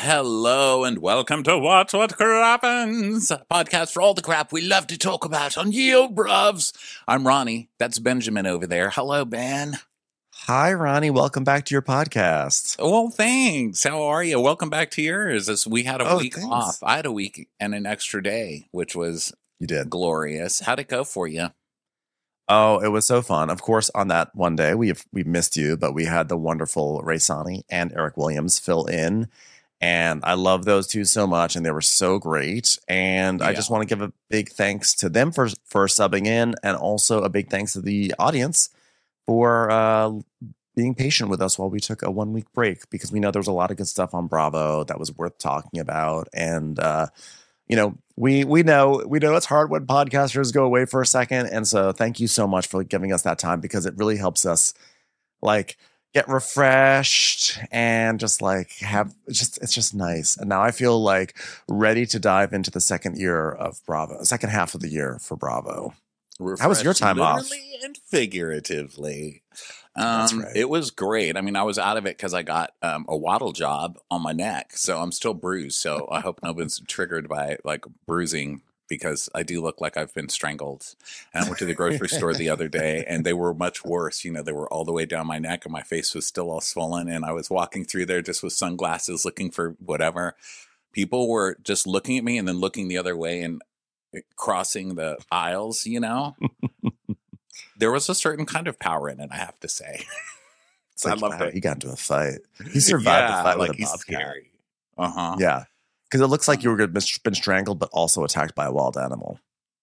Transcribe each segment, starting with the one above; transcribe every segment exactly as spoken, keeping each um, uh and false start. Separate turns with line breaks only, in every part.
hello, and welcome to Watch What Crappens, a podcast for all the crap we love to talk about on Ye Olde Bruvs. I'm Ronnie. That's Benjamin over there. Hello, Ben.
Hi, Ronnie. Welcome back to your podcast.
Well, thanks. How are you? Welcome back to yours. As we had a
Oh,
week
thanks.
off. I had a week and an extra day, which was
You did.
glorious. How'd it go for you?
Oh, it was so fun. Of course, on that one day, we we missed you, but we had the wonderful Ray Sani and Eric Williams fill in. And I love those two so much, and they were so great. And
Yeah.
I just want to give a big thanks to them for, for subbing in, and also a big thanks to the audience for uh, being patient with us while we took a one-week break, because we know there was a lot of good stuff on Bravo that was worth talking about. And, uh, you know, we we know we know it's hard when podcasters go away for a second. And so thank you so much for giving us that time, because it really helps us, like, get refreshed and just like have it's just it's just nice. And now I feel like ready to dive into the second year of Bravo, second half of the year for Bravo. How was your time off?
Literally and figuratively.
That's
Um,
right.
It was great. I mean, I was out of it because I got um, a waddle job on my neck, so I'm still bruised. So I hope nobody's triggered by like bruising, because I do look like I've been strangled. And I went to the grocery store the other day, and they were much worse. You know, they were all the way down my neck, and my face was still all swollen. And I was walking through there just with sunglasses, looking for whatever. People were just looking at me and then looking the other way and crossing the aisles, you know. There was a certain kind of power in it, I have to say.
It's like,
I love
wow,
it.
he got into a fight. He survived the
Yeah,
fight
like
with a
he's
bobcat.
scary. Uh-huh.
Yeah, because it looks like you were going to been strangled, but also attacked by a wild animal.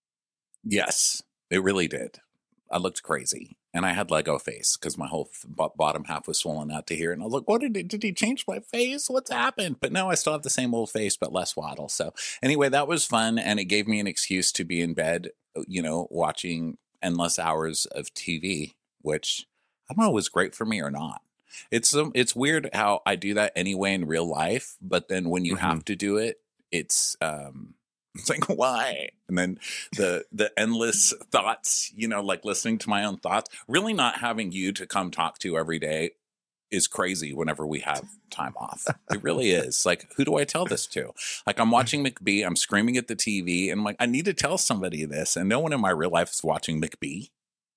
Yes, it really did. I looked crazy, and I had Lego face because my whole f- bo- bottom half was swollen out to here. And I was like, "What did he, did he change my face? What's happened?" But no, I still have the same old face, but less waddle. So anyway, that was fun, and it gave me an excuse to be in bed, you know, watching endless hours of T V, which I don't know was great for me or not. It's um, it's weird how I do that anyway in real life, but then when you
Mhm.
have to do it, it's um, it's like, why? And then the the endless thoughts, you know, like listening to my own thoughts. Really, not having you to come talk to every day is crazy whenever we have time off. It really is. Like, who do I tell this to? Like, I'm watching McBee, I'm screaming at the T V, and I'm like, I need to tell somebody this. And no one in my real life is watching McBee.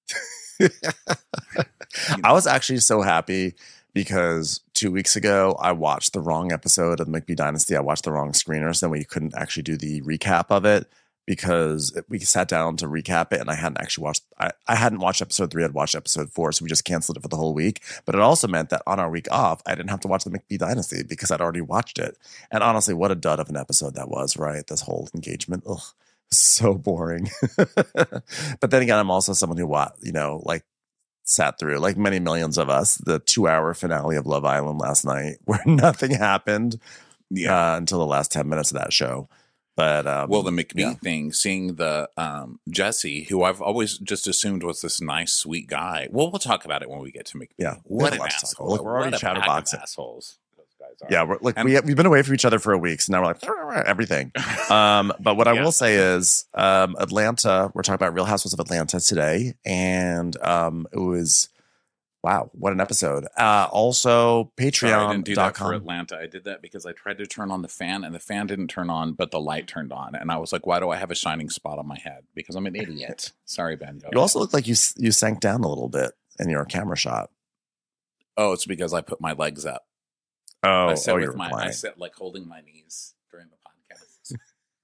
I was actually so happy because two weeks ago I watched the wrong episode of the McBee Dynasty. I watched the wrong screeners, then we couldn't actually do the recap of it because we sat down to recap it, and I hadn't actually watched. I, I hadn't watched episode three. I'd watched episode four, so we just canceled it for the whole week. But it also meant that on our week off, I didn't have to watch the McBee Dynasty because I'd already watched it. And honestly, what a dud of an episode that was! Right, this whole engagement. Ugh. So boring. But then again, I'm also someone who, you know, like sat through, like many millions of us, the two hour finale of Love Island last night, where nothing happened
Yeah.
uh, until the last ten minutes of that show. But um,
Well, the McBee
yeah.
thing, seeing the um, Jesse, who I've always just assumed was this nice, sweet guy. Well, we'll talk about it when we get to McBee.
Yeah,
What
there's
an
a lot to talk
asshole!
about. Look, we're already
What a pack of
chatterboxing.
assholes those guys are.
Yeah, we're, look,
And-
we have, we've been away from each other for a week, so now we're like everything. Um, but what I
Yeah.
will say is, um, Atlanta. We're talking about Real Housewives of Atlanta today, and um, it was wow, what an episode! Uh, also,
Sorry, I didn't
Patreon
do
dot
that for
com.
Atlanta. I did that because I tried to turn on the fan, and the fan didn't turn on, but the light turned on, and I was like, "Why do I have a shining spot on my head?" Because I'm an idiot. Sorry, Ben. Go
You also
ahead.
look like you you sank down a little bit in your camera shot.
Oh, it's because I put my legs up.
Oh,
I sit
oh,
with
you're
my. I
reclining.
sit like holding my knees during the podcast.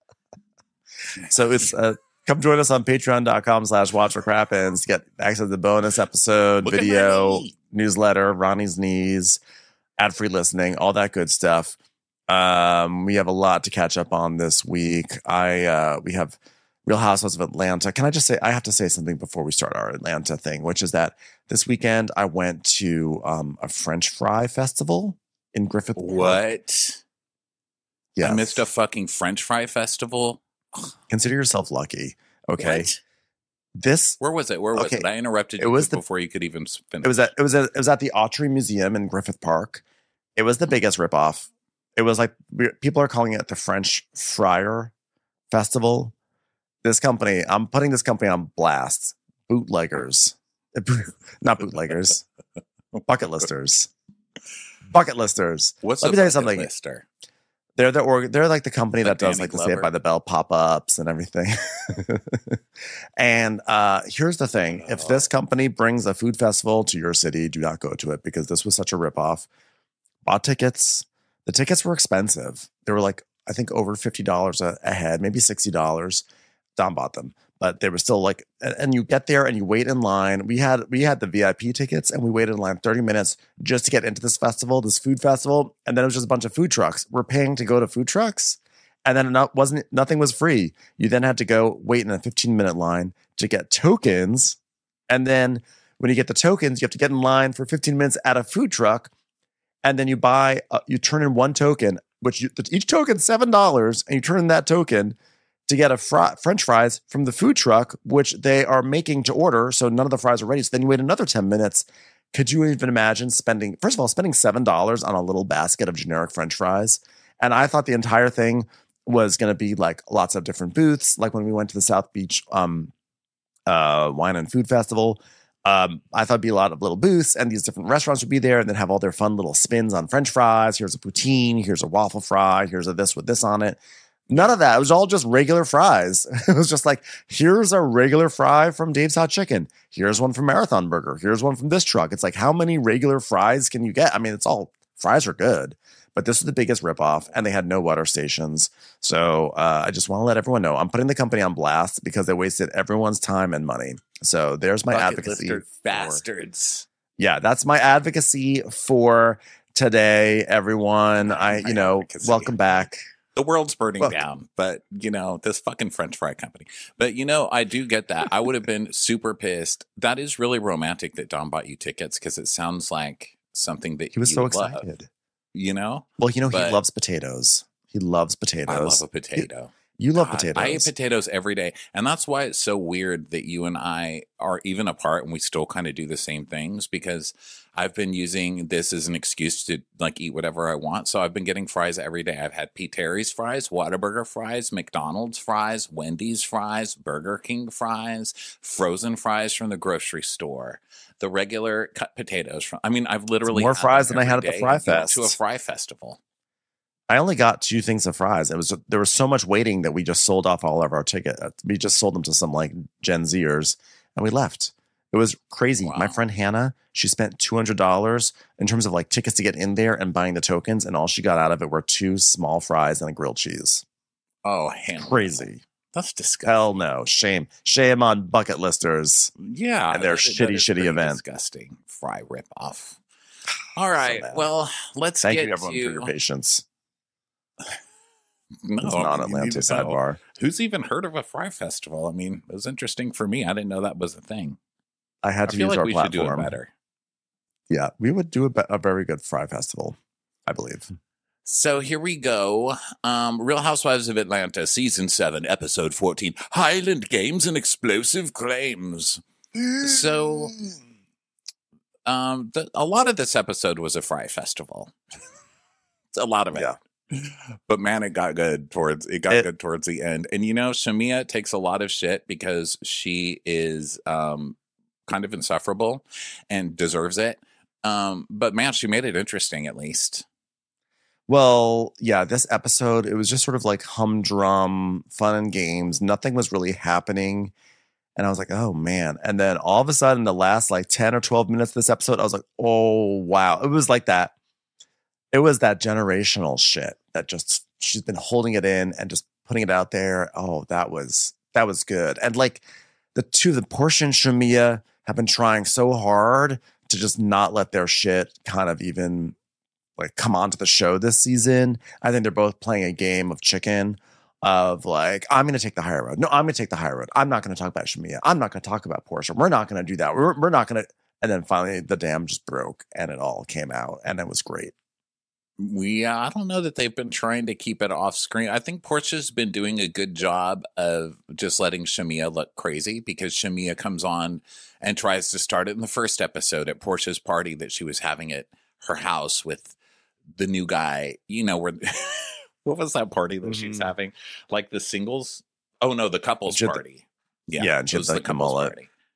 So it's uh, come join us on patreon.com slash watch for crappins to get access to the bonus episode,
Look at my
video,
knee.
newsletter, Ronnie's knees, ad free listening, all that good stuff. Um, we have a lot to catch up on this week. I uh, we have Real Housewives of Atlanta. Can I just say I have to say something before we start our Atlanta thing, which is that this weekend I went to um, a French fry festival in Griffith Park.
What?
Yeah,
I missed a fucking French fry festival.
consider yourself lucky. Okay,
What?
this
Where was it? Where was
Okay.
it? I interrupted
It
you
was the-
before you could even s- finish.
It was at it was at, it was at the Autry Museum in Griffith Park. It was the biggest ripoff. It was like we- people are calling it the French Fryer Festival. This company, I'm putting this company on blast. Bootleggers, not bootleggers, bucket listers, bucket listers.
What's
Let
a
me tell you
bucket
something.
lister?
They're the org- they're like the company
Like
that does
Danny
like the
Glover.
Saved by the Bell pop ups and everything. And uh, here's the thing: if this company brings a food festival to your city, do not go to it because this was such a ripoff. Bought tickets. The tickets were expensive. They were like I think over fifty dollars a, a head, maybe sixty dollars. Don bought them, but they were still like. And, and you get there and you wait in line. We had we had the V I P tickets and we waited in line thirty minutes just to get into this festival, this food festival, and then it was just a bunch of food trucks. We're paying to go to food trucks. And then it wasn't nothing was free. You then had to go wait in a fifteen minute line to get tokens. And then when you get the tokens, you have to get in line for fifteen minutes at a food truck. And then you buy, uh, you turn in one token, which you, each token's seven dollars, and you turn in that token to get a fr- French fries from the food truck, which they are making to order. So none of the fries are ready. So then you wait another ten minutes. Could you even imagine spending, first of all, spending seven dollars on a little basket of generic French fries? And I thought the entire thing was going to be like lots of different booths. Like when we went to the South Beach um, uh, Wine and Food Festival, um, I thought it'd be a lot of little booths and these different restaurants would be there and then have all their fun little spins on French fries. Here's a poutine. Here's a waffle fry. Here's a this with this on it. None of that. It was all just regular fries. It was just like, here's a regular fry from Dave's Hot Chicken. Here's one from Marathon Burger. Here's one from this truck. It's like, how many regular fries can you get? I mean, it's all fries are good. But this was the biggest ripoff, and they had no water stations. So uh, I just want to let everyone know I'm putting the company on blast because they wasted everyone's time and money. So there's my
Bucket
advocacy.
lifter
for-
bastards.
yeah, that's my advocacy for today, everyone. I, you know,
Advocacy.
welcome back.
The world's burning
Well-
down, but you know, this fucking French fry company. But you know, I do get that. I would have been super pissed. That is really romantic that Don bought you tickets because it sounds like something that
He was
you
so
love,
excited.
you know?
Well, you know,
But-
he loves potatoes. He loves potatoes.
I love a potato.
You love
God,
potatoes.
I eat potatoes every day. And that's why it's so weird that you and I are even apart and we still kind of do the same things because I've been using this as an excuse to like eat whatever I want. So I've been getting fries every day. I've had Pete Terry's fries, Whataburger fries, McDonald's fries, Wendy's fries, Burger King fries, frozen fries from the grocery store, the regular cut potatoes from, I mean, I've literally
more
had
fries
them
than I had
every
at the
day
Fry
and go
Fest.
to a fry festival.
I only got two things of fries. It was there was so much waiting that we just sold off all of our tickets. We just sold them to some like Gen Zers, and we left. It was crazy.
Wow.
My friend Hannah, she spent two hundred dollars in terms of like tickets to get in there and buying the tokens, and all she got out of it were two small fries and a grilled cheese.
Oh, hell.
Crazy.
That's disgusting.
Hell no. Shame. Shame on bucket listers.
Yeah,
And their
that-
shitty,
that is
shitty
pretty
event.
Disgusting fry rip off. All right,
bad.
well, let's
Thank
get
you, everyone,
to
for your patience.
no,
It's
I mean,
not
you
Atlanta
need to know.
sidebar.
Who's even heard of a fry festival? I mean, it was interesting for me. I didn't know that was a thing.
I had
I
to
feel
use
like
our
we should do it
platform.
better.
Yeah, we would do a, be- a very good fry festival, I believe.
So here we go. Um, Real Housewives of Atlanta, season seven, episode fourteen. Highland Games and Explosive Claims. So, um, the, a lot of this episode was a fry festival. a lot of it.
Yeah.
But man, it got good towards it got
It-
good towards the end. And you know, Shamia takes a lot of shit because she is um kind of insufferable and deserves it. Um, but man, she made it interesting at least.
Well, yeah, this episode, it was just sort of like humdrum, fun and games. Nothing was really happening. And I was like, oh man. And then all of a sudden, the last like ten or twelve minutes of this episode, I was like, oh wow. It was like that. It was that generational shit that just she's been holding it in and just putting it out there. Oh, that was that was good. And like the two, the Portia and Shamia have been trying so hard to just not let their shit kind of even like come onto the show this season. I think they're both playing a game of chicken of like, I'm going to take the higher road. No, I'm going to take the higher road. I'm not going to talk about Shamia. I'm not going to talk about Portia. We're not going to do that. We're, we're not going to. And then finally the dam just broke and it all came out and it was great.
We, uh, I don't know that they've been trying to keep it off screen. I think Portia's been doing a good job of just letting Shamia look crazy because Shamia comes on and tries to start it in the first episode at Portia's party that she was having at her house with the new guy. You know, where what was that party that she's
Mhm.
having? Like the singles? Oh no, the couples
She had the-
party.
yeah, and she
it
had
was
the-
the
the
couples
mullet.
party.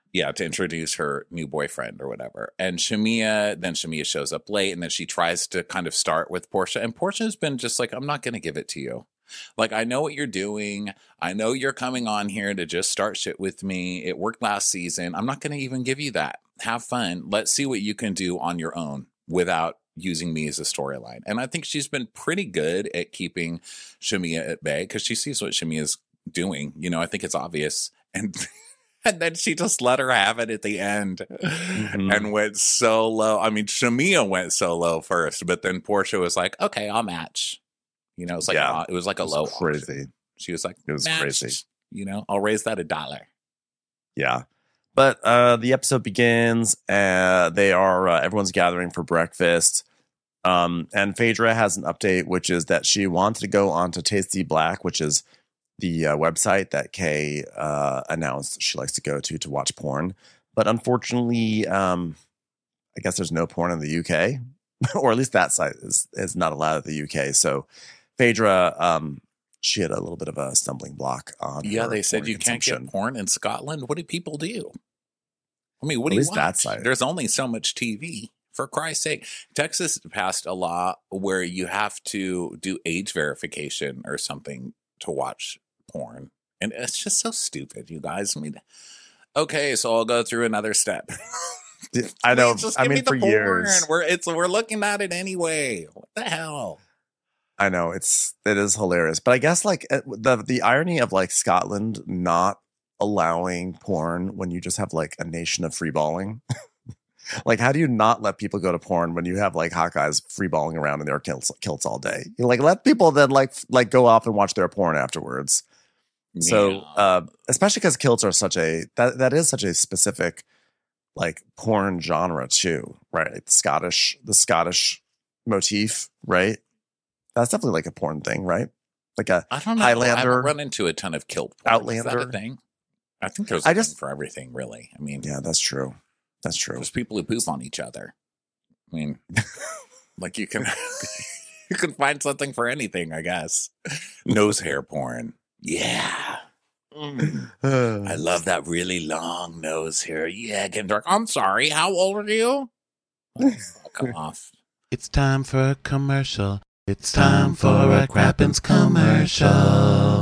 Yeah, to introduce her new boyfriend or whatever. And Shamia, then Shamia shows up late, and then she tries to kind of start with Portia. And Portia's been just like, I'm not going to give it to you. Like, I know what you're doing. I know you're coming on here to just start shit with me. It worked last season. I'm not going to even give you that. Have fun. Let's see what you can do on your own without using me as a storyline. And I think she's been pretty good at keeping Shamia at bay because she sees what Shamia's doing. You know, I think it's obvious. And and then she just let her have it at the end mm-hmm. and went so low. I mean, Shamia went so low first, but then Portia was like, okay, I'll match. You know, it's like
yeah,
a, it was like a
was
low
crazy.
Option. She was like,
it was
matched.
Crazy.
You know, I'll raise that a dollar.
Yeah. But uh, the episode begins. Uh, they are uh, everyone's gathering for breakfast. Um, and Phaedra has an update, which is that she wanted to go on to Tasty Black, which is the uh, website that Kay uh, announced she likes to go to to watch porn. But unfortunately, um, I guess there's no porn in the U K, or at least that site is, is not allowed in the U K. So Phaedra, um, she had a little bit of a stumbling block on
Yeah,
her
they said you can't get porn in Scotland. What do people do? I mean, what
at
do you
least
watch?
That site.
There's only so much T V. For Christ's sake, Texas passed a law where you have to do age verification or something to watch porn. And it's just so stupid, you guys. I mean, okay, so I'll go through another step.
I know.
Just
I
give
mean,
me the
for
porn.
years,
we're it's we're looking at it anyway. What the hell?
I know it's it is hilarious, but I guess like the the irony of like Scotland not allowing porn when you just have like a nation of free balling. Like, how do you not let people go to porn when you have like hot guys free balling around in their kilts, kilts all day? You like let people then like like go off and watch their porn afterwards. Yeah. So, uh, especially because kilts are such a that that is such a specific like porn genre too, right? Like Scottish, the Scottish motif, right? That's definitely like a porn thing, right? Like a
I don't know.
Highlander.
I haven't run into a ton of kilt porn.
Outlander.
Is that a thing? I think there's a
I
thing
just,
for everything, really. I mean,
yeah, that's true. That's true.
There's people who poop on each other. I mean, like you can you can find something for anything, I guess. Nose hair porn. Yeah. Mm. I love that really long nose hair. Yeah, getting dark. I'm sorry. How old are you? Oh, fuck off.
It's time for a commercial. It's time for a Crappens commercial.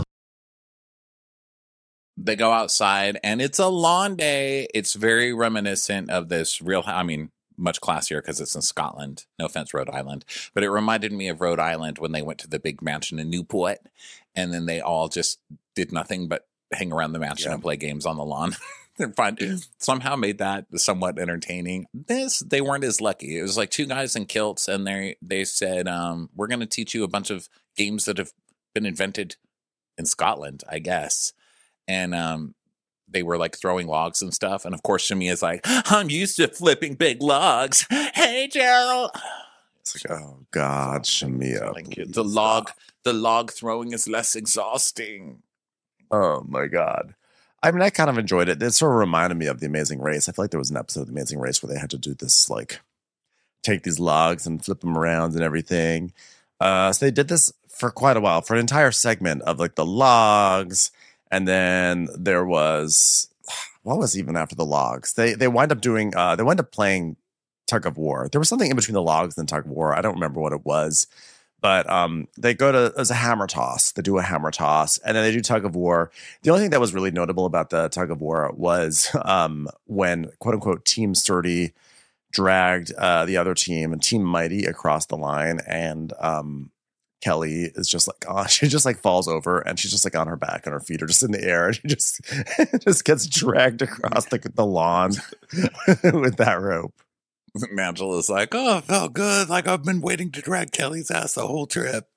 They go outside and it's a lawn day. It's very reminiscent of this real, I mean, much classier because it's in Scotland. No offense, Rhode Island. But it reminded me of Rhode Island when they went to the big mansion in Newport. And then they all just did nothing but hang around the mansion yeah. and play games on the lawn. They're fun. Somehow made that somewhat entertaining. This, they weren't as lucky. It was like two guys in kilts and they, they said, um, we're going to teach you a bunch of games that have been invented in Scotland, I guess. And um, they were like throwing logs and stuff. And of course, Shamia's like, I'm used to flipping big logs. Hey, Gerald.
It's like, oh God, Shamia.
Like, the log, the log throwing is less exhausting.
Oh my God. I mean, I kind of enjoyed it. It sort of reminded me of The Amazing Race. I feel like there was an episode of The Amazing Race where they had to do this, like, take these logs and flip them around and everything. Uh, so they did this for quite a while, for an entire segment of like the logs. And then there was, what was even after the logs? They they wind up doing, uh, they wind up playing tug of war. There was something in between the logs and tug of war. I don't remember what it was. But um, they go to, there's a hammer toss. They do a hammer toss. And then they do tug of war. The only thing that was really notable about the tug of war was um, when, quote unquote, Team Sturdy dragged uh, the other team and Team Mighty across the line. And um, Kelly is just like, oh, she just like falls over and she's just like on her back and her feet are just in the air. And she just, just gets dragged across the, the lawn with that rope.
Angela's like, oh, it felt good. Like I've been waiting to drag Kelly's ass the whole trip.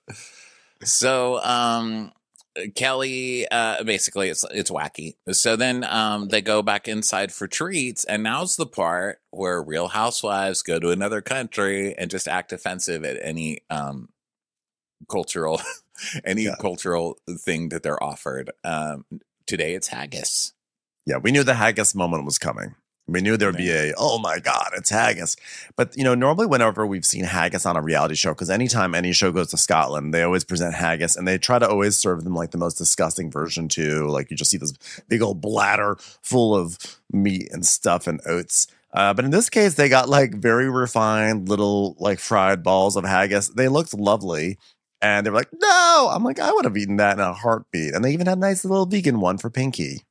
So, um, Kelly, uh, basically it's, it's wacky. So then, um, they go back inside for treats. And now's the part where Real Housewives go to another country and just act offensive at any, um, cultural, any yeah. cultural thing that they're offered. Um, today it's haggis.
Yeah. We knew the haggis moment was coming. We knew there would be a, oh my God, it's haggis. But, you know, normally whenever we've seen haggis on a reality show, because anytime any show goes to Scotland, they always present haggis and they try to always serve them like the most disgusting version too. Like you just see this big old bladder full of meat and stuff and oats. Uh, but in this case, they got like very refined little like fried balls of haggis. They looked lovely. And they were like, no, I'm like, I would have eaten that in a heartbeat. And they even had a nice little vegan one for Pinky.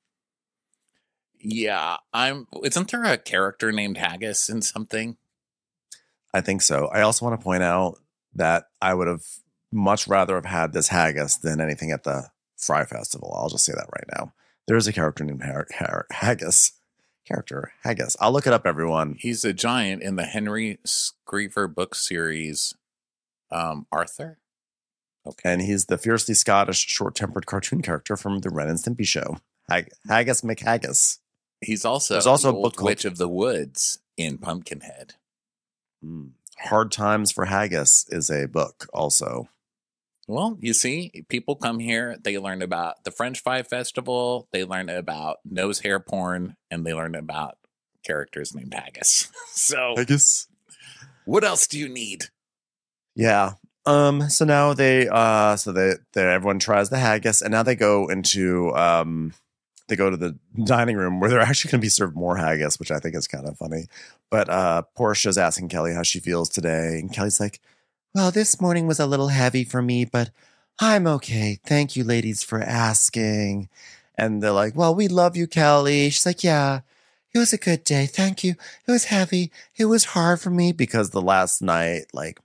Yeah, I'm. Isn't there a character named Haggis in something?
I think so. I also want to point out that I would have much rather have had this haggis than anything at the Fry Festival. I'll just say that right now. There is a character named Har- Har- Haggis. Character Haggis. I'll look it up, everyone.
He's a giant in the Henry Screever book series. Um, Arthur.
Okay, and he's the fiercely Scottish, short-tempered cartoon character from the Ren and Stimpy show. Hag- Haggis McHaggis.
He's also
There's also
the
a book called
Witch of the Woods in Pumpkinhead.
Mm. Hard Times for Haggis is a book also.
Well, you see, people come here, they learn about the French Fry Festival, they learn about nose hair porn, and they learn about characters named Haggis. So,
Haggis.
What else do you need?
Yeah. Um. So now they, uh, so they, they, everyone tries the haggis, and now they go into, um, they go to the dining room where they're actually going to be served more haggis, which I think is kind of funny. But uh, Portia's asking Kelly how she feels today, and Kelly's like, "Well, this morning was a little heavy for me, but I'm okay. Thank you, ladies, for asking." And they're like, "Well, we love you, Kelly." She's like, "Yeah, it was a good day. Thank you. It was heavy. It was hard for me because the last night, like."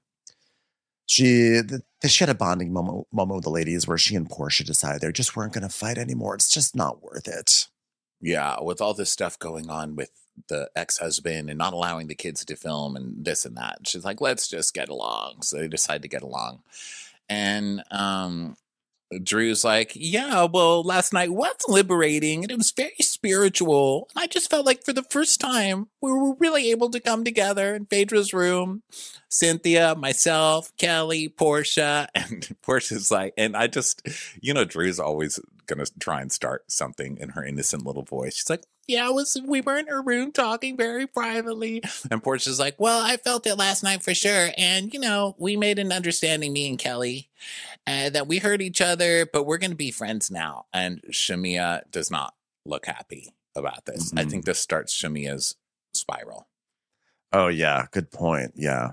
She the, she had a bonding moment, moment with the ladies where she and Portia decided they just weren't going to fight anymore. It's just not worth it.
Yeah, with all this stuff going on with the ex-husband and not allowing the kids to film and this and that. She's like, let's just get along. So they decide to get along. And um, Drew's like, yeah, well, last night was liberating and it was very spiritual. And I just felt like for the first time, we were really able to come together in Phaedra's room. Cynthia, myself, Kelly, Portia, and Portia's like, and I just, you know, Drew's always going to try and start something in her innocent little voice. She's like, yeah, it was, we were in her room talking very privately. And Portia's like, well, I felt it last night for sure. And, you know, we made an understanding, me and Kelly, uh, that we hurt each other, but we're going to be friends now. And Shamia does not look happy about this. Mm-hmm. I think this starts Shamia's spiral.
Oh, yeah. Good point. Yeah.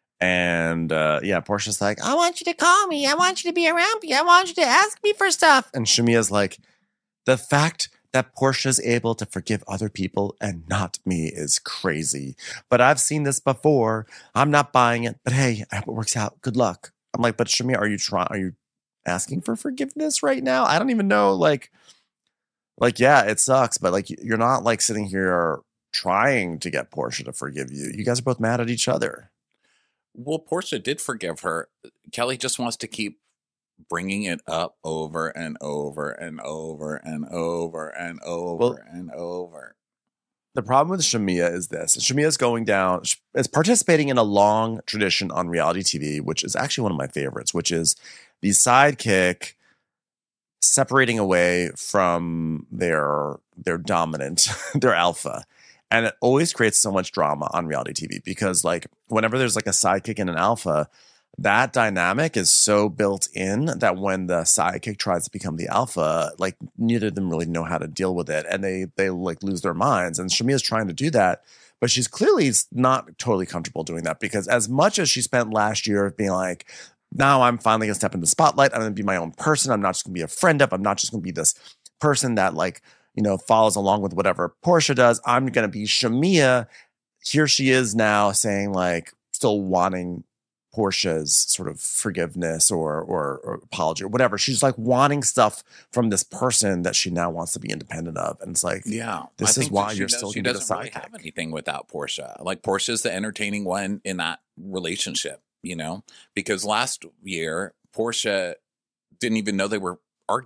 And uh, yeah, Portia's like, I want you to call me. I want you to be around me. I want you to ask me for stuff. And Shamia's like, the fact that Portia's able to forgive other people and not me is crazy. But I've seen this before. I'm not buying it. But hey, I hope it works out. Good luck. I'm like, but Shamia, are you trying? Are you asking for forgiveness right now? I don't even know. Like, like, yeah, it sucks. But like, you're not like sitting here trying to get Portia to forgive you. You guys are both mad at each other.
Well, Portia did forgive her. Kelly just wants to keep bringing it up over and over and over and over and over well, and over.
The problem with Shamia is this. Shamia is going down, is participating in a long tradition on reality T V, which is actually one of my favorites, which is the sidekick separating away from their, their dominant, their alpha. And it always creates so much drama on reality T V because like whenever there's like a sidekick and an alpha, that dynamic is so built in that when the sidekick tries to become the alpha, like neither of them really know how to deal with it. And they, they like lose their minds. And Shamia's trying to do that, but she's clearly not totally comfortable doing that because as much as she spent last year being like, now I'm finally gonna step in the spotlight. I'm gonna be my own person. I'm not just gonna be a friend of, I'm not just gonna be this person that like, you know, follows along with whatever Portia does. I'm going to be Shamia. Here she is now saying like still wanting Portia's sort of forgiveness or, or, or apology or whatever. She's like wanting stuff from this person that she now wants to be independent of. And it's like,
yeah,
this
I
is why you're
does,
still
she
going to
doesn't really have anything without Portia. Like Portia's the entertaining one in that relationship, you know, because last year Portia didn't even know they were arguing.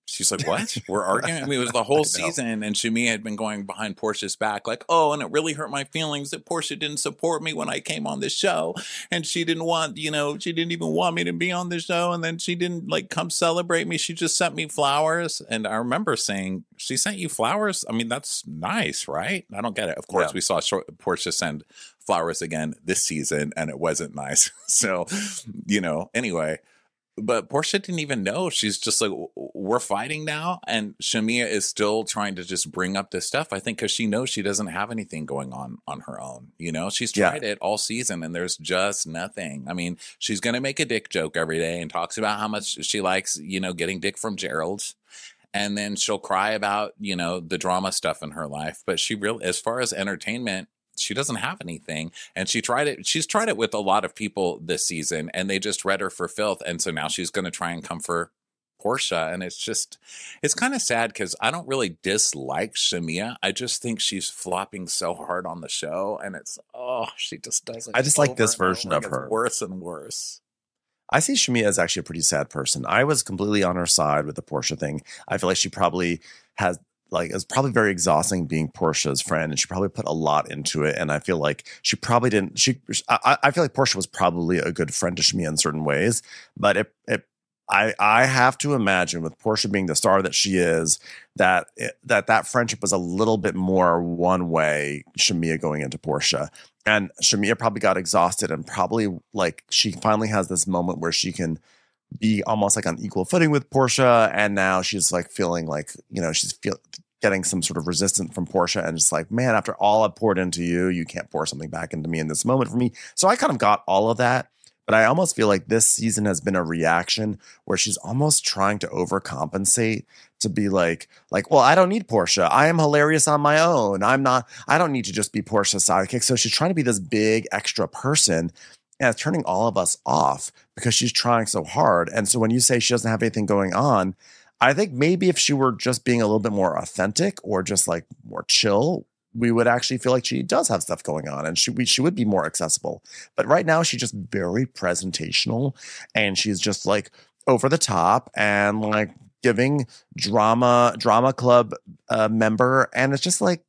She's like, what? We're arguing? I mean, it was the whole season, and Shamia had been going behind Portia's back like, oh, and it really hurt my feelings that Portia didn't support me when I came on the show, and she didn't want, you know, she didn't even want me to be on the show, and then she didn't, like, come celebrate me. She just sent me flowers, and I remember saying, she sent you flowers? I mean, that's nice, right? I don't get it. Of course, yeah. we saw Portia send flowers again this season, and it wasn't nice. So, you know, anyway. But Portia didn't even know. She's just like, we're fighting now. And Shamia is still trying to just bring up this stuff, I think, because she knows she doesn't have anything going on on her own. You know, she's tried yeah. it all season and there's just nothing. I mean, she's going to make a dick joke every day and talks about how much she likes, you know, getting dick from Gerald. And then she'll cry about, you know, the drama stuff in her life. But she really, as far as entertainment, she doesn't have anything, and she tried it. She's tried it with a lot of people this season, and they just read her for filth. And so now she's going to try and come for Portia, and it's just, it's kind of sad because I don't really dislike Shamia. I just think she's flopping so hard on the show, and it's oh, she just does it.
I just like this version of her.
Worse and worse.
I see Shamia as actually a pretty sad person. I was completely on her side with the Portia thing. I feel like she probably has. Like, it was probably very exhausting being Portia's friend, and she probably put a lot into it. And I feel like she probably didn't. She, I, I feel like Portia was probably a good friend to Shamia in certain ways, but it, it, I, I have to imagine with Portia being the star that she is, that it, that that friendship was a little bit more one way. Shamia going into Portia, and Shamia probably got exhausted, and probably like she finally has this moment where she can be almost like on equal footing with Portia, and now she's like feeling like, you know, she's feel getting some sort of resistance from Portia, and just like, man, after all I poured into you, you can't pour something back into me in this moment for me. So I kind of got all of that, but I almost feel like this season has been a reaction where she's almost trying to overcompensate to be like, like, well, I don't need Portia. I am hilarious on my own. I'm not, I don't need to just be Portia's sidekick. So she's trying to be this big extra person. And it's turning all of us off because she's trying so hard. And so when you say she doesn't have anything going on, I think maybe if she were just being a little bit more authentic or just like more chill, we would actually feel like she does have stuff going on and she, we, she would be more accessible. But right now she's just very presentational and she's just like over the top and like giving drama, drama club uh, member. And it's just like,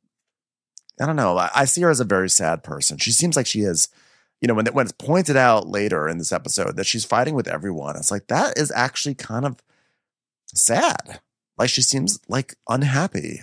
I don't know. I, I see her as a very sad person. She seems like she is. You know, when, when it's pointed out later in this episode that she's fighting with everyone, it's like, that is actually kind of sad. Like, she seems like unhappy.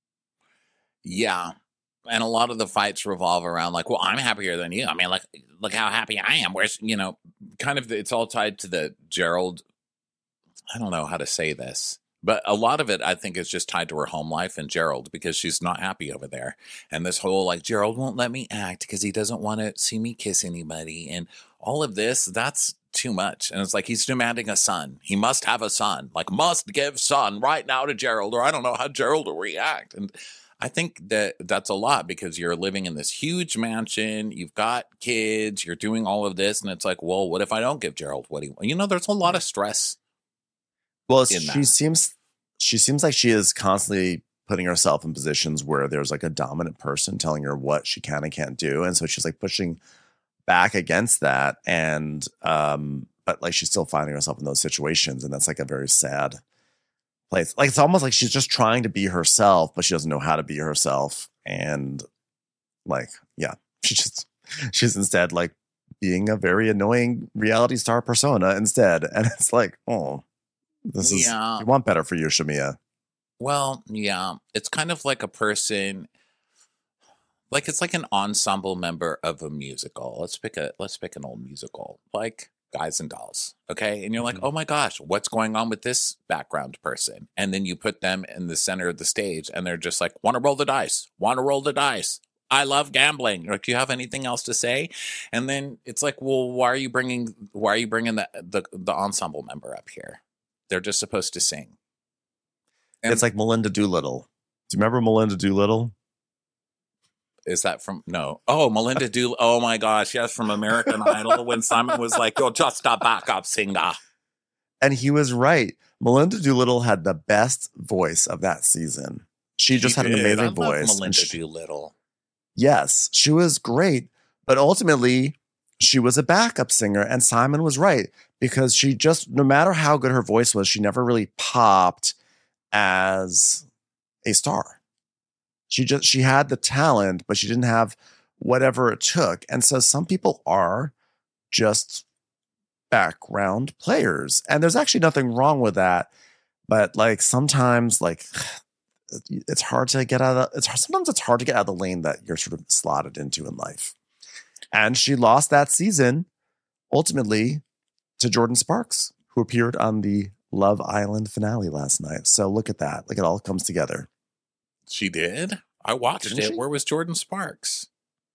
Yeah. And a lot of the fights revolve around like, well, I'm happier than you. I mean, like, look how happy I am. Where's, you know, kind of, it's all tied to the Gerald. I don't know how to say this. But a lot of it, I think, is just tied to her home life and Gerald because she's not happy over there. And this whole, like, Gerald won't let me act because he doesn't want to see me kiss anybody. And all of this, that's too much. And it's like he's demanding a son. He must have a son. Like, must give son right now to Gerald, or I don't know how Gerald will react. And I think that that's a lot because you're living in this huge mansion. You've got kids. You're doing all of this. And it's like, well, what if I don't give Gerald what he wants? You know, there's a lot of stress.
Well, she that. seems she seems like she is constantly putting herself in positions where there's like a dominant person telling her what she can and can't do. And so she's like pushing back against that. And, um, but like she's still finding herself in those situations. And that's like a very sad place. Like it's almost like she's just trying to be herself, but she doesn't know how to be herself. And like, yeah, she just, she's instead like being a very annoying reality star persona instead. And it's like, oh. This is, yeah. You want better for you, Shamia.
Well, yeah. It's kind of like a person, like it's like an ensemble member of a musical. Let's pick a, let's pick an old musical, like Guys and Dolls. Okay. And you're like, mm-hmm. oh my gosh, what's going on with this background person? And then you put them in the center of the stage and they're just like, want to roll the dice, want to roll the dice. I love gambling. Like, do you have anything else to say? And then it's like, well, why are you bringing, why are you bringing the, the, the ensemble member up here? They're just supposed to sing.
And it's like Melinda Doolittle. Do you remember Melinda Doolittle?
Is that from, no. Oh, Melinda Doolittle. Oh my gosh. Yes. From American Idol when Simon was like, you're just a backup singer.
And he was right. Melinda Doolittle had the best voice of that season. She, she just had did. an amazing I voice.
Love Melinda she, Doolittle.
Yes, she was great. But ultimately, she was a backup singer, and Simon was right because she just, no matter how good her voice was, she never really popped as a star. She just she had the talent, but she didn't have whatever it took. And so some people are just background players. And there's actually nothing wrong with that. But like sometimes like it's hard to get out of it's sometimes it's hard to get out of the lane that you're sort of slotted into in life. And she lost that season ultimately to Jordan Sparks, who appeared on the Love Island finale last night. So look at that. Like it all comes together.
She did? I watched
Didn't
it.
she?
Where was Jordan Sparks?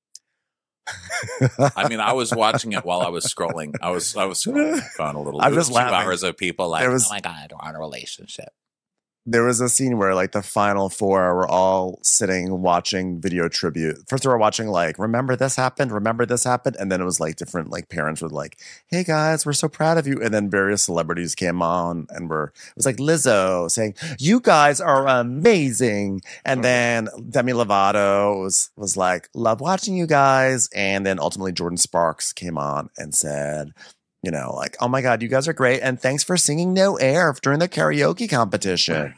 I mean, I was watching it while I was scrolling. I was I was scrolling my phone a little.
I'm
It was
just
two
laughing.
hours of people like,
There was-
oh my God, we're on a relationship.
There was a scene where like the final four were all sitting watching video tribute. First they were watching like, remember this happened, remember this happened. And then it was like different like parents were like, hey guys, we're so proud of you. And then various celebrities came on and were, it was like Lizzo saying, you guys are amazing. And then Demi Lovato was, was like, love watching you guys. And then ultimately Jordan Sparks came on and said, you know, like, oh my God, you guys are great. And thanks for singing No Air during the karaoke competition.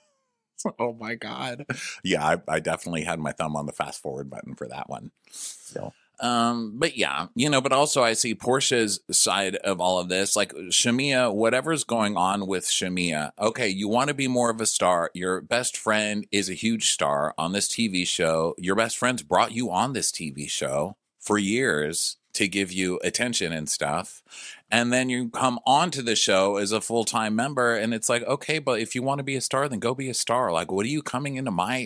Oh my God. Yeah, I, I definitely had my thumb on the fast forward button for that one.
Yeah.
Um, but yeah, you know, but also I see Portia's side of all of this. Like Shamia, whatever's going on with Shamia, okay, you want to be more of a star. Your best friend is a huge star on this T V show. Your best friends brought you on this T V show for years to give you attention and stuff. And then you come onto the show as a full-time member and it's like, okay, but if you want to be a star, then go be a star. Like, what are you coming into my,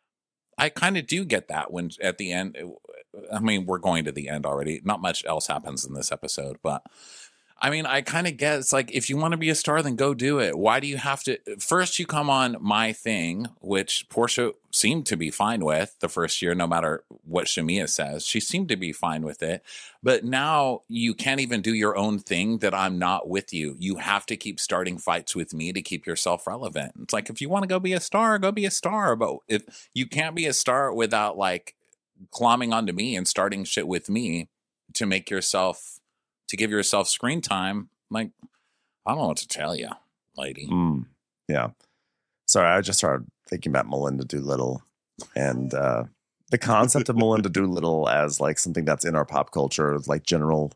I kind of do get that when at the end, I mean, we're going to the end already. Not much else happens in this episode, but I mean, I kind of get it's like, if you want to be a star, then go do it. Why do you have to? First, you come on My Thing, which Portia seemed to be fine with the first year, no matter what Shamia says. She seemed to be fine with it. But now you can't even do your own thing that I'm not with you. You have to keep starting fights with me to keep yourself relevant. It's like, if you want to go be a star, go be a star. But if you can't be a star without like clombing onto me and starting shit with me to make yourself, to give yourself screen time, like, I don't know what to tell you, lady.
Mm, yeah. Sorry, I just started thinking about Melinda Doolittle and uh, the concept of Melinda Doolittle as like something that's in our pop culture, like general,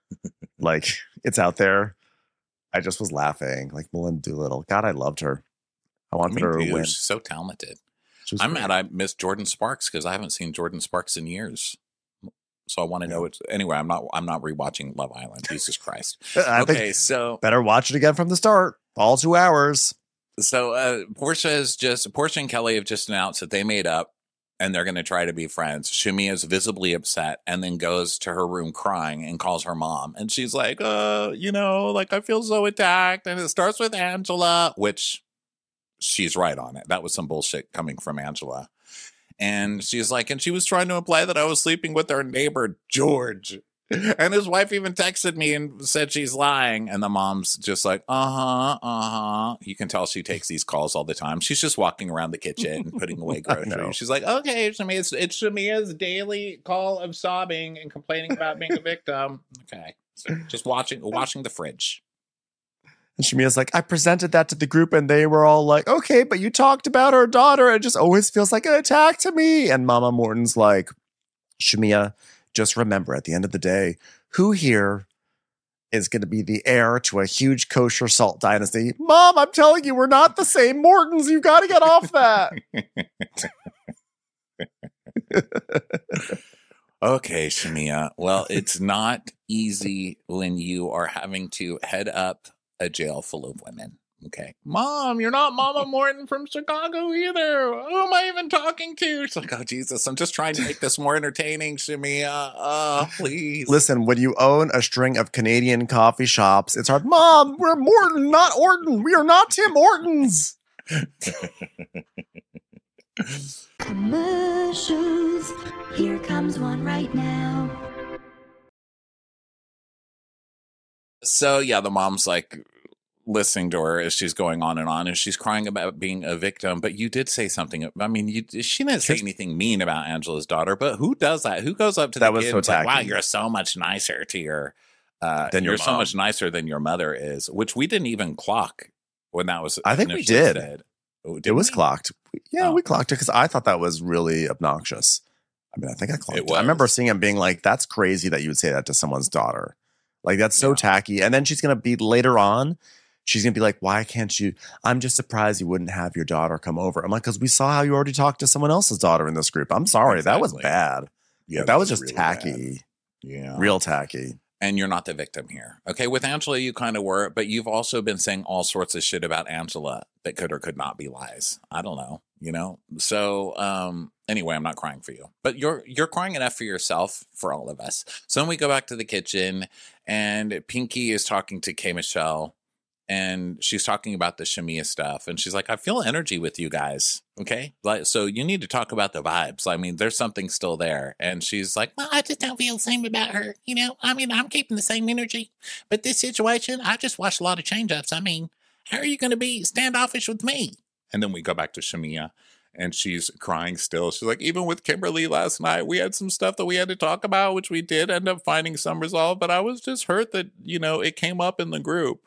like it's out there. I just was laughing, like Melinda Doolittle. God, I loved her. I
I
wanted
mean,
her to
dude,
win.
she's so talented.
She was
I'm
great.
mad I missed Jordan Sparks because I haven't seen Jordan Sparks in years. So I want to know it. Anyway, I'm not. I'm not rewatching Love Island. Jesus Christ.
I
Okay,
think
so
better watch it again from the start. All two hours.
so uh, Portia is just Portia and Kelly have just announced that they made up and they're going to try to be friends. Shami is visibly upset and then goes to her room crying and calls her mom. And she's like, uh, you know, like I feel so attacked. And it starts with Angela, which she's right on it. That was some bullshit coming from Angela. And she's like, and she was trying to imply that I was sleeping with our neighbor, George. And his wife even texted me and said she's lying. And the mom's just like, uh-huh, uh-huh. You can tell she takes these calls all the time. She's just walking around the kitchen and putting away
I know.
groceries. She's like, okay, Shami, it's, it's Shamia's daily call of sobbing and complaining about being a victim. Okay. So just watching, washing the fridge.
And Shamia's like, I presented that to the group and they were all like, okay, but you talked about our daughter. It just always feels like an attack to me. And Mama Morton's like, Shamia, just remember at the end of the day, who here is going to be the heir to a huge kosher salt dynasty? Mom, I'm telling you, we're not the same Mortons. You've got to get off that.
Okay, Shamia. Well, it's not easy when you are having to head up a jail full of women. Okay. Mom, you're not Mama Morton from Chicago either. Who am I even talking to? She's like, oh, Jesus, I'm just trying to make this more entertaining, Shamia. Oh, please.
Listen, when you own a string of Canadian coffee shops, it's hard. Mom, we're Morton, not Orton. We are not Tim Hortons.
Commercials. Here comes one right now.
So, yeah, the mom's like listening to her as she's going on and on, and she's crying about being a victim. But you did say something. I mean, you, she didn't say anything mean about Angela's daughter, but who does that? Who goes up to
That
the
was
kid
so
and is like, wow,
tacky.
you're so much nicer to your, uh,
Than your
you're so
mom.
much nicer than your mother is, which we didn't even clock when that was.
I think we
initially
did.
said. Oh,
It
did
was
we?
clocked. Yeah,
Oh.
we clocked it because I thought that was really obnoxious. I mean, I think I clocked
It
it. I remember
was.
seeing him being like, that's crazy that you would say that to someone's daughter. Like, that's so
Yeah.
tacky. And then she's going to be later on, she's going to be like, why can't you? I'm just surprised you wouldn't have your daughter come over. I'm like, because we saw how you already talked to someone else's daughter in this group. I'm sorry. That was
Exactly.
bad.
Yeah,
Like, that was
was
just
really bad.
tacky.
Yeah.
Real tacky.
And you're not the victim here. Okay, with Angela, you kind of were, but you've also been saying all sorts of shit about Angela that could or could not be lies. I don't know, you know? So um, anyway, I'm not crying for you. But you're you're crying enough for yourself, for all of us. So then we go back to the kitchen, and Pinky is talking to K. Michelle, and she's talking about the Shamia stuff. And she's like, I feel energy with you guys. Okay. Like, so you need to talk about the vibes. I mean, there's something still there. And she's like, well, I just don't feel the same about her. You know, I mean, I'm keeping the same energy. But this situation, I just watched a lot of change ups. I mean, how are you going to be standoffish with me? And then we go back to Shamia. And she's crying still. She's like, even with Kimberly last night, we had some stuff that we had to talk about, which we did end up finding some resolve. But I was just hurt that, you know, it came up in the group.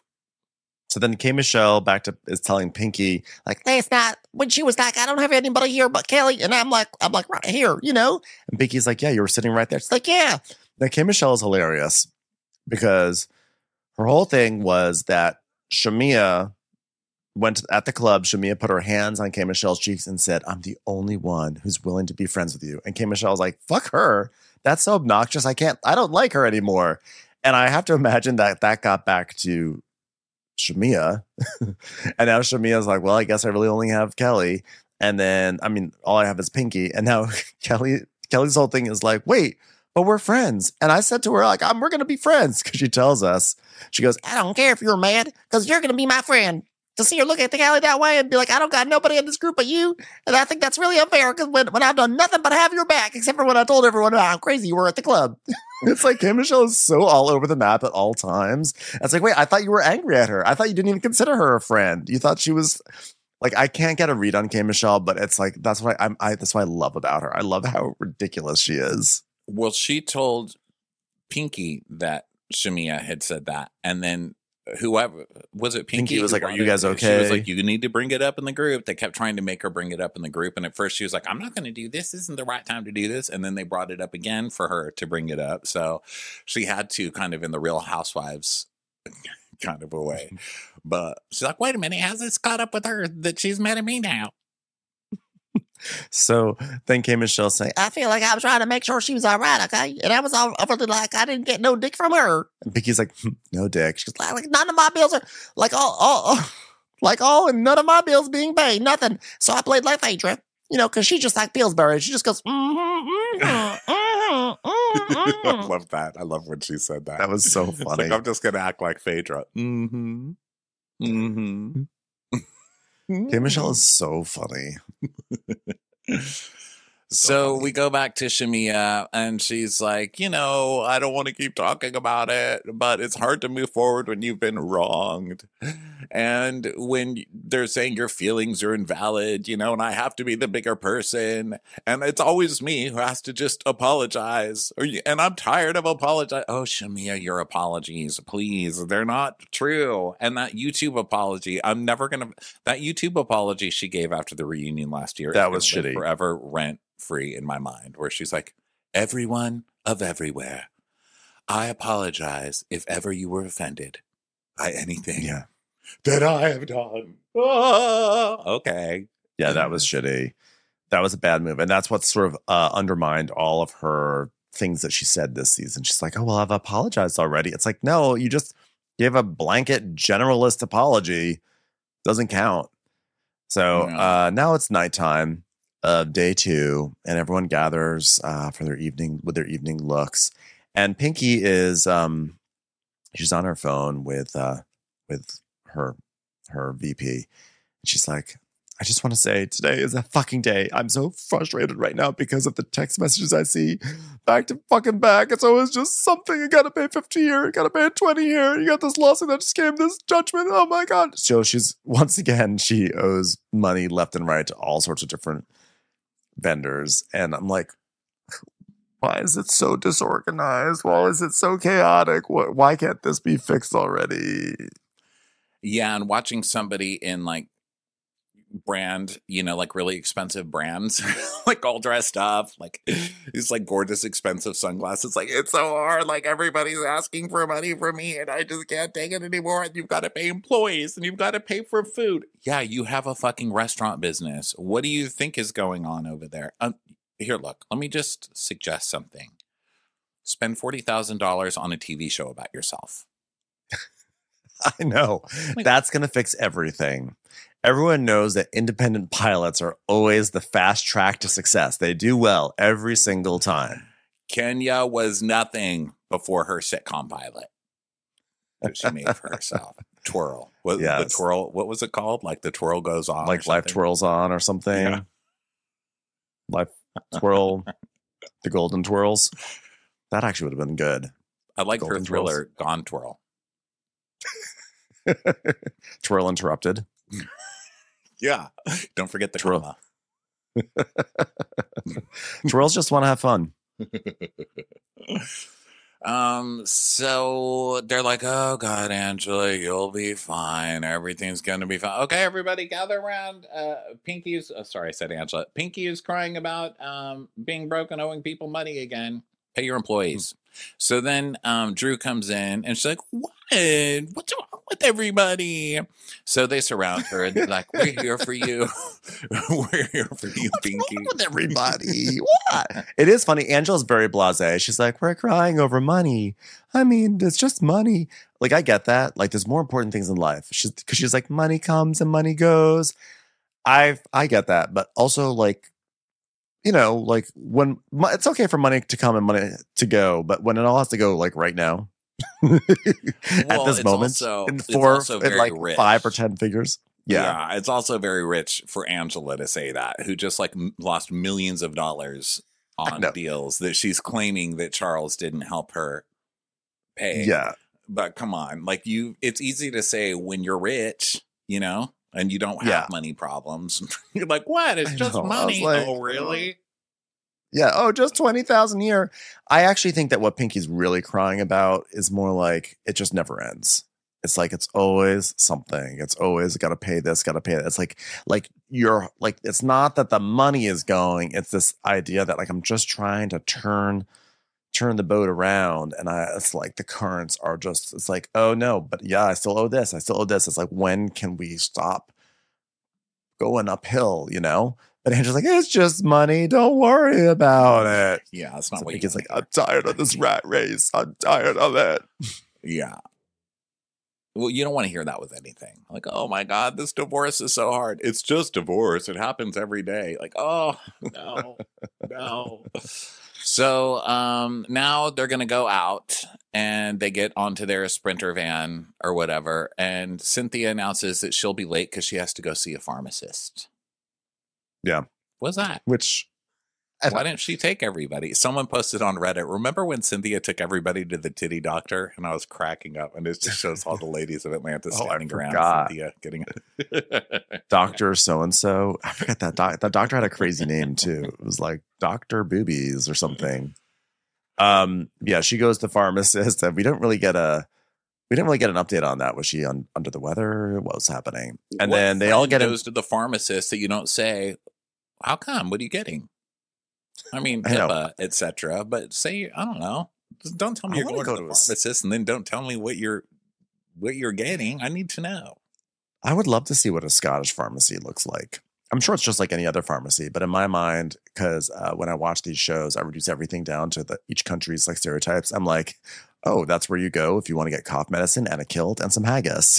So then K. Michelle back to is telling Pinky, like, last night when she was like, I don't have anybody here but Kelly. And I'm like, I'm like, right here, you know? And Pinky's like, yeah, you were sitting right there. She's like, yeah. Now K. Michelle is hilarious because her whole thing was that Shamia went to, at the club. Shamia put her hands on K. Michelle's cheeks and said, I'm the only one who's willing to be friends with you. And K. Michelle's like, fuck her. That's so obnoxious. I can't, I don't like her anymore. And I have to imagine that that got back to Shamia. And now Shamia's like, well, I guess I really only have Kelly. And then, I mean, all I have is Pinky. And now Kelly, Kelly's whole thing is like, wait, but we're friends. And I said to her, like, I'm, we're going to be friends. Because she tells us, she goes, I don't care if you're mad because you're going to be my friend. To see her look at the Kelly that way and be like, I don't got nobody in this group but you. And I think that's really unfair because when, when I've done nothing but have your back, except for when I told everyone how crazy you were at the club. It's like K. Michelle is so all over the map at all times. It's like, wait, I thought you were angry at her. I thought you didn't even consider her a friend. You thought she was like, I can't get a read on K. Michelle, but it's like, that's what I, I'm, I, that's what I love about her. I love how ridiculous she is.
Well, she told Pinky that Shamia had said that. And then whoever was it, Pinky,
Pinky was
who
like, "Are
brought
you
it-
guys
She was
okay?"
like, you need to bring it up in the group. They kept trying to make her bring it up in the group. And at first she was like, I'm not going to do this. This isn't the right time to do this. And then they brought it up again for her to bring it up. So she had to kind of in the Real Housewives kind of a way. But she's like, wait a minute, how's this caught up with her that she's mad at me now?
So then K. Michelle saying, I feel like I was trying to make sure she was all right, okay? And I was all overly like, I didn't get no dick from her. And Pinky's like, "Hmm, no dick. She goes, like, none of my bills are, like, all, all, all like, all, and none of my bills being paid, nothing. So I played like Phaedra, you know, because she's just like Pillsbury. She just goes, mm-hmm, mm-hmm, mm-hmm, mm-hmm.
I love that. I love when she said that.
That was so
It's
funny.
like, I'm just going to act like Phaedra. Mm-hmm. Mm-hmm.
K. Michelle is so funny.
So
funny.
we go back to Shamia, and she's like, you know, I don't want to keep talking about it, but it's hard to move forward when you've been wronged. And when they're saying your feelings are invalid, you know, and I have to be the bigger person. And it's always me who has to just apologize. Or you, and I'm tired of apologizing. Oh, Shamia, your apologies, please. They're not true. And that YouTube apology, I'm never going to, that YouTube apology she gave after the reunion last year.
That
is
was
gonna live
shitty.
Forever rent free in my mind, where she's like, everyone of everywhere, I apologize if ever you were offended by anything
Yeah.
that I have done. Ah, okay.
Yeah, that was shitty. That was a bad move. And that's what sort of uh, undermined all of her things that she said this season. She's like, oh, well, I've apologized already. It's like, no, you just gave a blanket generalist apology. Doesn't count. So
Yeah.
uh, now it's nighttime of day two, and everyone gathers uh, for their evening with their evening looks. And Pinky is um, she's on her phone with uh, with her her V P. And she's like, I just want to say today is a fucking day. I'm so frustrated right now because of the text messages I see back to fucking back. It's always just something. You got to pay fifty here. You got to pay twenty here. You got this lawsuit that just came, this judgment. Oh my God. So she's, once again, she owes money left and right to all sorts of different vendors. And I'm like, why is it so disorganized? Why is it so chaotic? Why can't this be fixed already?
Yeah, and watching somebody in like brand, you know, like really expensive brands, like all dressed up, like these like gorgeous, expensive sunglasses. Like, it's so hard. Like, everybody's asking for money from me and I just can't take it anymore. And you've got to pay employees and you've got to pay for food. Yeah, you have a fucking restaurant business. What do you think is going on over there? Um, here, look, let me just suggest something. Spend forty thousand dollars on a T V show about yourself.
I know.
Like,
that's going to fix everything. Everyone knows that independent pilots are always the fast track to success. They do well every single time.
Kenya was nothing before her sitcom pilot that she made for herself. Twirl. What,
Yes.
The twirl. What was it called? Like the twirl goes on.
Like
or
Life
something?
Twirls On or something.
Yeah.
Life Twirl, the Golden Twirls. That actually would have been good.
I like her
Golden
thriller, Gone Twirl.
Twirl Interrupted.
Yeah. Don't forget the
Twirl.
comma.
Twirls just want to have fun.
Um, so they're like, oh God, Angela, you'll be fine. Everything's gonna be fine. Okay, everybody gather around. Uh Pinky's oh, sorry, I said Angela. Pinky is crying about um being broke and owing people money again. Pay your employees. So then um Drew comes in and she's like, what? What's wrong with everybody? So they surround her and they're like, we're here for you. We're here for you,
What's
Pinky.
wrong with everybody? What? It is funny. Angela's very blasé. She's like, we're crying over money. I mean, it's just money. Like, I get that. Like, there's more important things in life. She's because she's like, money comes and money goes. I I get that, but also like, you know, like when it's okay for money to come and money to go, but when it all has to go like right now,
Well,
at this
it's
moment,
also-
in
it's
four,
also
in
very
like
rich.
five or ten figures. Yeah.
It's also very rich for Angela to say that, who just like m- lost millions of dollars on
know.
deals that she's claiming that Charles didn't help her pay.
Yeah.
But come on, like you, it's easy to say when you're rich, you know, and you don't have
Yeah.
money problems. You're like, what? It's
I
just
know. I was
money.
like,
Oh, really?
Yeah. Oh, just twenty thousand a year. I actually think that what Pinky's really crying about is more like it just never ends. It's like it's always something. It's always got to pay this, got to pay that. It's like like you're like it's not that the money is going. It's this idea that like I'm just trying to turn turn the boat around, and I it's like the currents are just. It's like, oh no, but yeah, I still owe this. I still owe this. It's like, when can we stop going uphill? You know. But Angela's like, it's just money. Don't worry about it.
Yeah, that's not
So
what you
Pinky's
want
like,
to
I'm tired of this rat race. I'm tired of it.
hear. Yeah. Well, you don't want to hear that with anything. Like, oh my God, this divorce is so hard. It's just divorce. It happens every day. Like, oh no, no. So um, now they're going to go out and they get onto their Sprinter van or whatever. And Cynthia announces that she'll be late because she has to go see a pharmacist.
Yeah.
What's that?
Which, I
Why didn't she take everybody? Someone posted on Reddit. Remember when Cynthia took everybody to the titty doctor? And I was cracking up. And it just shows all the ladies of Atlanta
Oh, I
standing around
forgot.
Cynthia getting
Doctor so-and-so. I forget that doc. That doctor had a crazy name too. It was like Doctor Boobies or something. Um, yeah, she goes to pharmacist and we don't really get a, we didn't really get an update on that. Was she on, under the weather? What was happening? And
What
then they all
friend
get in,
goes to the pharmacist that you don't say, how come? What are you getting? I mean,
I know.
HIPAA, et cetera. But say, I don't know. Just don't tell me
I
you're
wanna
going to
go
the
to a s-
pharmacist and then don't tell me what you're what you're getting. I need to know.
I would love to see what a Scottish pharmacy looks like. I'm sure it's just like any other pharmacy, but in my mind, because uh, when I watch these shows, I reduce everything down to the each country's like stereotypes. I'm like, oh, that's where you go if you want to get cough medicine and a kilt and some haggis.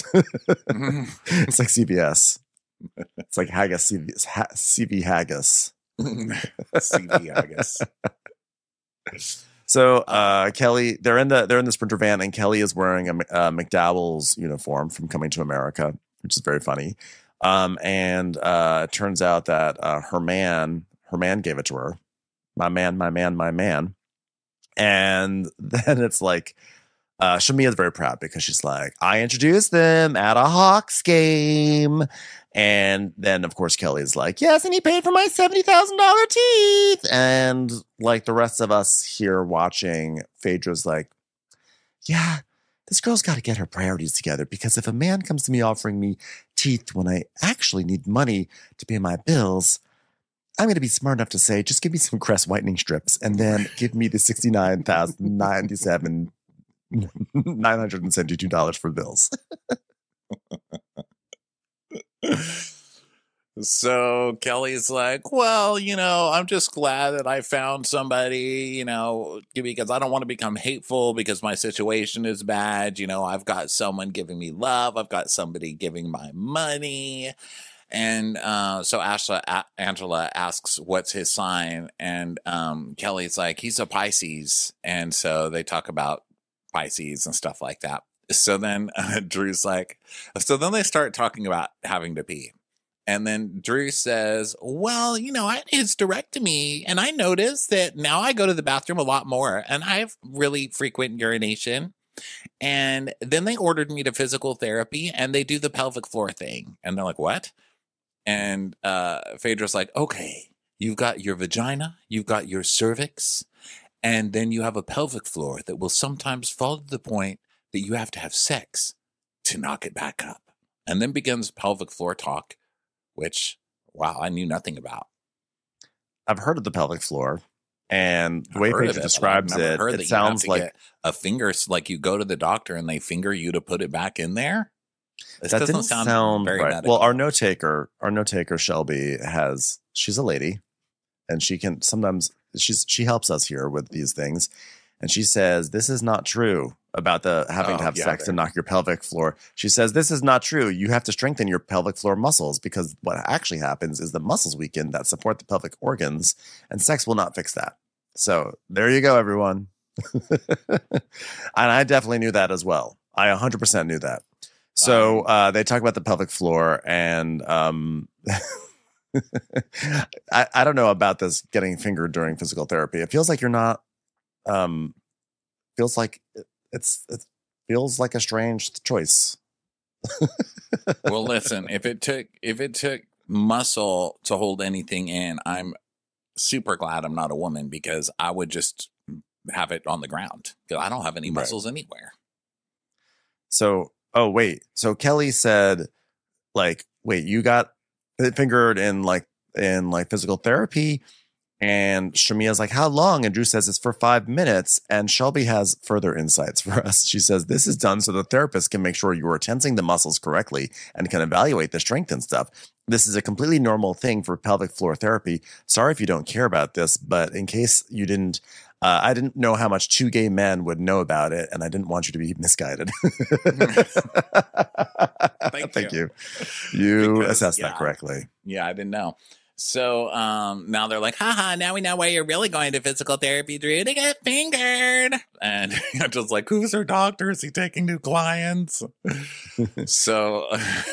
It's like C V S. It's like haggis, C V, ha, C V haggis.
C V, I guess.
So uh, Kelly, they're in the they're in the Sprinter van, and Kelly is wearing a uh, McDowell's uniform from Coming to America, which is very funny. Um, and uh, it turns out that uh, her man, her man gave it to her. My man, my man, my man. And then it's like, uh, Shamia's very proud because she's like, I introduced them at a Hawks game. And then, of course, Kelly's like, yes, and he paid for my seventy thousand dollars teeth. And like the rest of us here watching, Phaedra's like, yeah, this girl's got to get her priorities together, because if a man comes to me offering me teeth when I actually need money to pay my bills, I'm going to be smart enough to say, just give me some Crest whitening strips and then give me the sixty-nine thousand ninety-seven nine hundred seventy-two dollars for bills.
So Kelly's like, well, you know, I'm just glad that I found somebody, you know, because I don't want to become hateful because my situation is bad. You know, I've got someone giving me love. I've got somebody giving my money. And uh, so Ashla, a- Angela asks, what's his sign? And um, Kelly's like, he's a Pisces. And so they talk about Pisces and stuff like that. So then uh, Drew's like, so then they start talking about having to pee. And then Drew says, well, you know, I hysterectomy, and I noticed that now I go to the bathroom a lot more, and I have really frequent urination. And then they ordered me to physical therapy, and they do the pelvic floor thing. And they're like, what? And uh, Phaedra's like, okay, you've got your vagina, you've got your cervix, and then you have a pelvic floor that will sometimes fall to the point that you have to have sex to knock it back up. And then begins pelvic floor talk, which, wow, I knew nothing about.
I've heard of the pelvic floor, and the
I've
way
heard of
Phaedra
it,
describes
but I've never
it,
heard
it
that you have
sounds
to
like
get a finger, like you go to the doctor and they finger you to put it back in there. This
that
doesn't
didn't
sound,
sound,
very
right.
medical.
Well, our note taker, our note taker Shelby has, she's a lady, and she can sometimes she's she helps us here with these things, and she says this is not true about the having
Oh,
to have
yeah,
sex
there.
to knock your pelvic floor. She says this is not true. You have to strengthen your pelvic floor muscles, because what actually happens is the muscles weaken that support the pelvic organs, and sex will not fix that. So there you go, everyone. And I definitely knew that as well. I one hundred percent knew that. So uh, they talk about the pelvic floor, and um, I, I don't know about this getting fingered during physical therapy. It feels like you're not. Um, feels like it's it feels like a strange choice.
Well, listen, if it took if it took muscle to hold anything in, I'm super glad I'm not a woman, because I would just have it on the ground, because I don't have any
Right.
muscles anywhere.
So, oh wait, so Kelly said, like, wait, you got fingered in like in like physical therapy, and Shamia's like, how long? And Drew says it's for five minutes. And Shelby has further insights for us. She says this is done so the therapist can make sure you are tensing the muscles correctly and can evaluate the strength and stuff. This is a completely normal thing for pelvic floor therapy. Sorry if you don't care about this, but in case you didn't, uh, I didn't know how much two gay men would know about it, and I didn't want you to be misguided.
Thank
Thank
you.
you. You
Because,
assessed
yeah.
that correctly.
Yeah, I didn't know. So um, now they're like, haha, now we know why you're really going to physical therapy, Drew, to get fingered. And I'm just like, who's her doctor? Is he taking new clients? So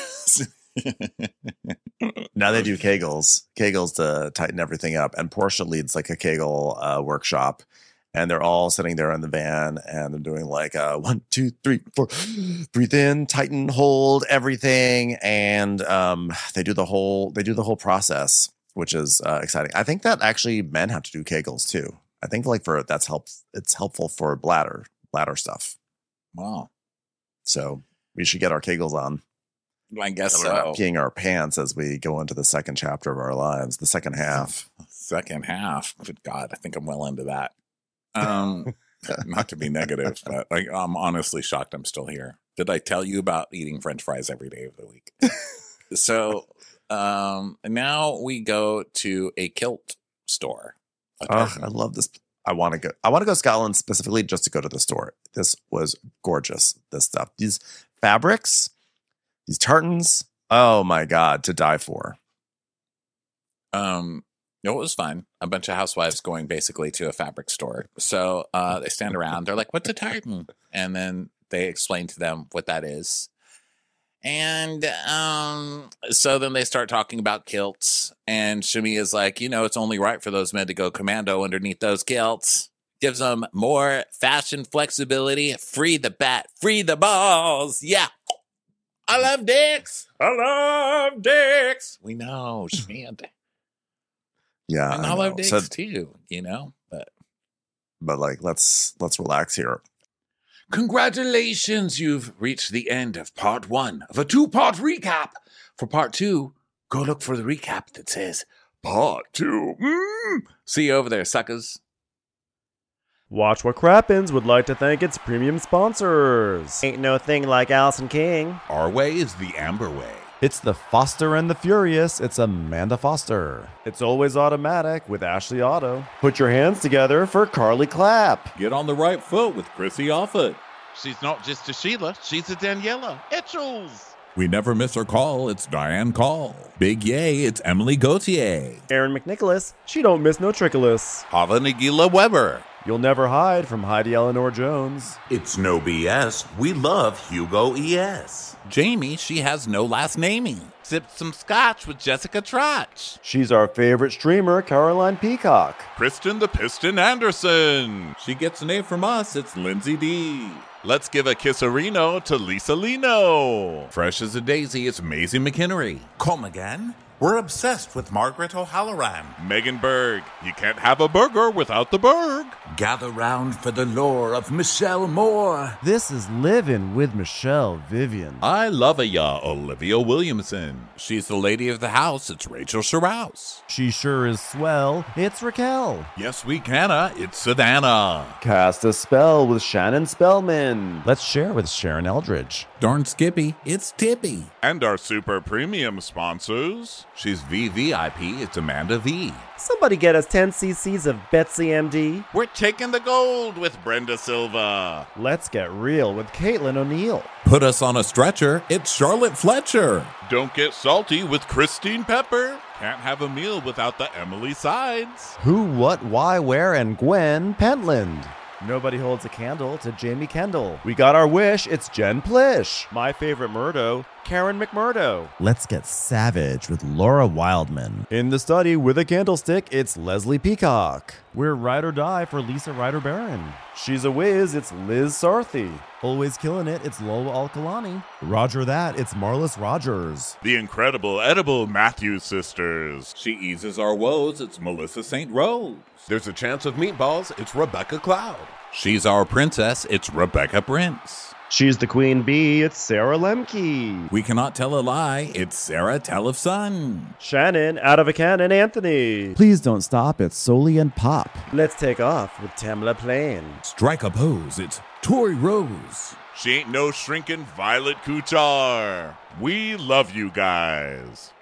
Now they do Kegels, Kegels to tighten everything up. And Portia leads like a Kegel uh, workshop. And they're all sitting there in the van, and they're doing like uh, one, two, three, four, breathe in, tighten, hold, everything. And um, they do the whole they do the whole process, which is uh, exciting. I think that actually men have to do Kegels too. I think like for that's help it's helpful for bladder bladder stuff.
wow,
So we should get our Kegels on.
I guess
So we're not
so.
peeing our pants as we go into the second chapter of our lives, the second half.
Second half. Good God, I think I'm well into that. Um, not to be negative, but like, I'm honestly shocked I'm still here. Did I tell you about eating French fries every day of the week? So um, now we go to a kilt store. A
Oh,
tartan.
I love this. I want to go. I want to go to Scotland specifically just to go to the store. This was gorgeous. This stuff, these fabrics, these tartans. Oh my God, to die for.
Um, no, it was fun. A bunch of housewives going basically to a fabric store. So uh, they stand around. They're like, "What's a tartan?" And then they explain to them what that is. And um, so then they start talking about kilts. And Shami is like, you know, it's only right for those men to go commando underneath those kilts. Gives them more fashion flexibility. Free the bat, free the balls. Yeah. I love dicks. I love dicks. We know, Shami.
Yeah,
And I,
I
love
know.
dicks
So,
too, you know, but
but like, let's let's relax here.
Congratulations, you've reached the end of part one of a two-part recap. For part two, go look for the recap that says part two. Mm. See you over there, suckers.
Watch What Crappens would like to thank its premium sponsors. Ain't no thing like Allison King.
Our way is the Amber way.
It's the Foster and the Furious. It's Amanda Foster.
It's Always Automatic with Ashley Auto. Put your hands together for Carly Clapp.
Get on the right foot with Chrissy Offit.
She's not just a Sheila, she's a Daniela Etchels.
We never miss her call. It's Diane Call. Big yay, it's Emily Gauthier.
Aaron McNicholas. She don't miss no trickolas.
Hava Nagila Weber.
You'll Never Hide from Heidi Eleanor Jones.
It's no B S. We love Hugo E S.
Jamie, she has no last naming. Sipped some scotch with Jessica Trotch.
She's our favorite streamer, Caroline Peacock.
Kristen the Piston Anderson.
She gets an A from us. It's Lindsay D.
Let's give a kisserino to Lisa Lino.
Fresh as a daisy, it's Maisie McHenry.
Come again? We're obsessed with Margaret O'Halloran.
Megan Berg. You can't have a burger without the Berg.
Gather round for the lore of Michelle Moore.
This is Living with Michelle Vivian.
I love a ya, Olivia Williamson.
She's the lady of the house. It's Rachel Sherrouse.
She sure is swell. It's Raquel.
Yes, we canna. It's Savannah.
Cast a Spell with Shannon Spellman.
Let's share with Sharon Eldridge.
Darn Skippy, it's Tippy.
And our super premium sponsors.
She's V V I P. It's Amanda V.
Somebody get us ten cc's of Betsy M D.
We're taking the gold with Brenda Silva.
Let's get real with Caitlin O'Neill.
Put us on a stretcher. It's Charlotte Fletcher.
Don't get salty with Christine Pepper. Can't have a meal without the Emily Sides.
Who, What, Why, Where, and Gwen Pentland.
Nobody holds a candle to Jamie Kendall. We got our wish. It's Jen Plish. My favorite Murdo, Karen McMurdo.
Let's get savage with Laura Wildman.
In the study with a candlestick, it's Leslie Peacock. We're Ride or Die for Lisa Ryder Barron. She's a whiz, it's Liz Sarthy.
Always killing it, it's Lola Alkalani. Roger that, it's Marlis Rogers.
The incredible edible Matthews sisters.
She eases our woes. It's Melissa Saint Rose.
There's a chance of meatballs. It's Rebecca Cloud.
She's our princess. It's Rebecca Prince.
She's the queen bee, it's Sarah Lemke.
We cannot tell a lie. It's Sarah Telefson.
Shannon, out of a cannon, Anthony.
Please don't stop, it's Soli and Pop.
Let's take off with Tamla Plain.
Strike a pose. It's Tori Rose.
She ain't no shrinking Violet Kuchar. We love you guys.